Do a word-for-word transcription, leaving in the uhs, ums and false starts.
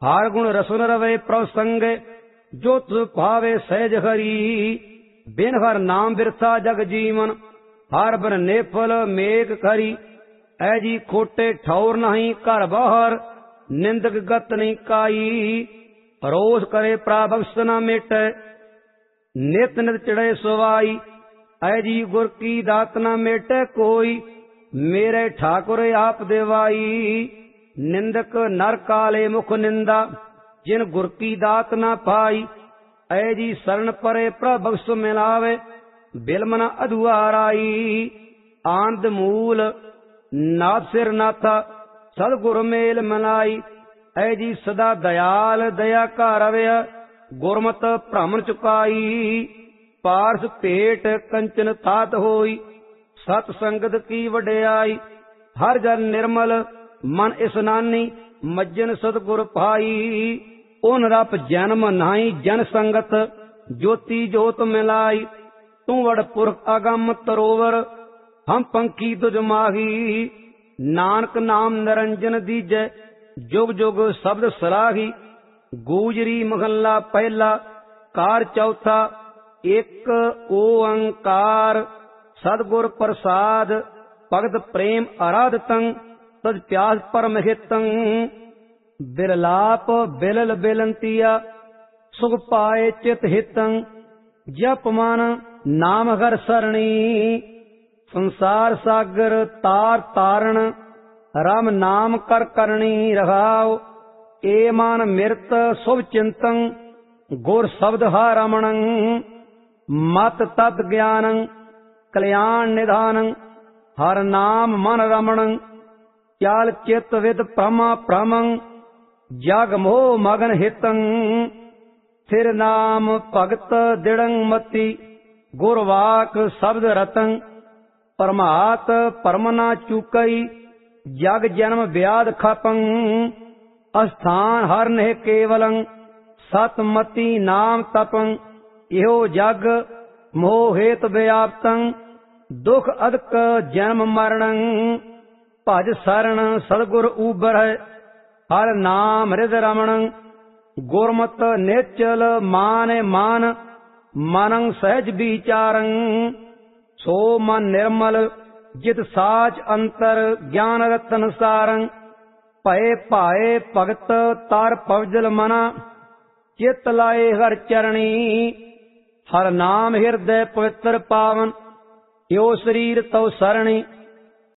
हार गुण रसन रवे प्रसंग जो तुझ भावे सहज हरी। बिन हर नाम बिरथा जग जीवन हर बन नेफल मेघ खरी। ऐ जी खोटे ठौर नहीं घर बाहर निंदक गत नहीं काई। रोष करे प्राभक्ष न मेटे नित नित चढ़े सवाई। ऐ जी गुर की दात न मेटे कोई मेरे ठाकुर आप देवाई। निंदक नर काले मुख निंदा जिन गुर की दात न पाई। ऐ जी शरण परे प्रभक्ष मिलावे बिलम न अधुआराई। आंद मूल नाथ सिर नाथा सदगुर मेल मिलाई। ऐ जी सदा दयाल दया का रवय गुरमत भ्रमण चुकाई। पारस भेट कंचन थात होई सत संगत की वड्याई। हर जन निर्मल मन इस्नानी मज्जन सतगुर पाई। उन रप जन्म नाई जन संगत ज्योति जोत मिलाई। तू वड़ पुरख अगम तरोवर हम पंखी तुझ माही। नानक नाम निरंजन दीजै जुग जुग शब्द सराही। गूजरी महला पहला कार चौथा एक ओंकार। सदगुर प्रसाद भगत प्रेम आराधतं तज प्यास परम हितं। बिरलाप बिलल बिलंतिया सुख पाए चित हितं। जप मन नाम हर सरणी संसार सागर तार तारण। राम नाम कर करणी रहाओ ए मान मिरत शुभ चिंतं। गुर शब्द हा रमणं मत तत् ज्ञानं कल्याण निधानं। हर नाम मन रमणं चाल चित विद प्रमा भ्रमं। जग मोह मगन हितं सिर नाम भगत दिड़ं मति। गुरवाक शब्द रतं परमात परमना चूकई। जग जन्म व्याध खपं अस्थान हर नेह केवलं। सतमति नाम तपं इहो जग मोह हेत व्याप्तं। दुख अदक जन्म मरणं भज शरण सदगुर ऊबर है। हर नाम हृद रमणं गुरमत निचल मान मान। मनं सहज विचारं सो मन निर्मल जित साच अंतर ज्ञान रतन सारं। भय भाए भगत तार पवजल मना चित लाए हर चरणी। हर नाम हृदय पवित्र पावन यो शरीर तव सरणी।